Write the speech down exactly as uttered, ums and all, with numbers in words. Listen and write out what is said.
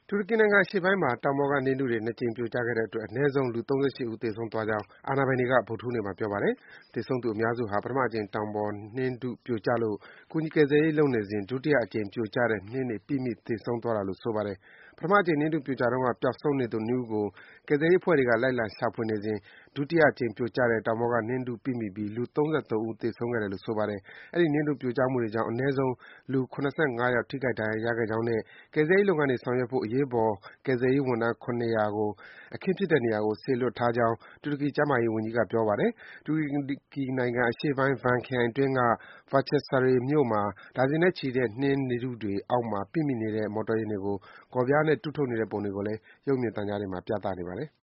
တူရကီနိုင်ငံအရှေ့ပိုင်းမှာ တောင်ပေါ်ကနှင်းထုတွေ နှစ်ကြိမ်ပြိုကျခဲ့တဲ့အတွက် အနည်းဆုံး လူ ၃၈ ဦး သေဆုံးသွားကြောင်း အာဏာပိုင်တွေက ဗုဒ္ဓဟူးနေ့မှာ ပြောပါတယ်။ သေဆုံးသူအများစုဟာ ပထမအကြိမ် တောင်ပေါ်နှင်းထုပြိုကျလို့ ကူညီကယ်ဆယ်ရေးလုပ်နေစဉ် ဒုတိယအကြိမ်ပြိုကျတဲ့ နှင်းတွေပိမိ သေဆုံးသွားတာလို့ ဆိုပါတယ်။ ပထမအကြိမ် နှင်းထုပြိုကျတုန်းက ပျောက်ဆုံးနေသူ နှစ်ဦးကို ကယ်ဆယ်ရေးအဖွဲ့တွေက လိုက်လံ ရှာဖွေနေစဉ် ဒုတိယအကြိမ်ပြိုကျတဲ့ တောင်ပေါ်က နှင်းထုပိမိပြီး လူ ၃၃ ဦး သေဆုံးခဲ့တယ်လို့ ဆိုပါတယ်။ အဲဒီ နှင်းထုပြိုကျမှုတွေကြောင့် အနည်းဆုံး လူ ၇၅ ယောက် ထိခိုက် ဒဏ်ရာရခဲ့ကြောင်းနဲ့ ကယ်ဆယ်ရေးလုပ်ငန်းတွေ ဆောင်ရွက်ဖို့ အရေးပေါ် ကယ်ဆယ်ရေးဝန်ထမ်း ၇၀၀ ကို အခင်းဖြစ်တဲ့နေရာကို စေလွှတ်ထားကြောင်း တူရကီ ကျန်းမာရေးဝန်ကြီးက ပြောပါတယ်။ တူရကီနိုင်ငံအရှေ့ပိုင်း Van ခရိုင်အတွင်းက Bahcesaray မြို့မှာ ဒါဇင်နဲ့ချီတဲ့ နှင်းထုတွေအောက်မှာ ပိမိနေတဲ့ မော်တော်ယာဉ်တွေကို ဂေါ်ပြားနဲ့ တူးထုတ်နေတဲ့ပုံတွေကိုလည်း ရုပ်မြင်သံကြားတွေမှာ ပြသနေပါတယ်